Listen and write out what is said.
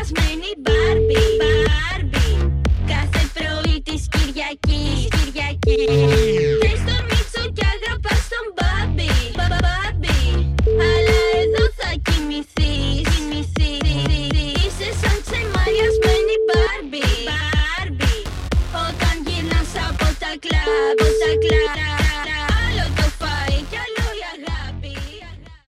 μαγιασμένη Μπάρμπι. Κάθε πρωί της Κυριακής. Θες τον Μίτσο κι αγραπά στον Μπάμπι. Αλλά εδώ θα κοιμηθείς. Είσαι σαν ξεμαγιασμένη Μπάρμπι. Όταν γυρνάς από τα κλαμπ.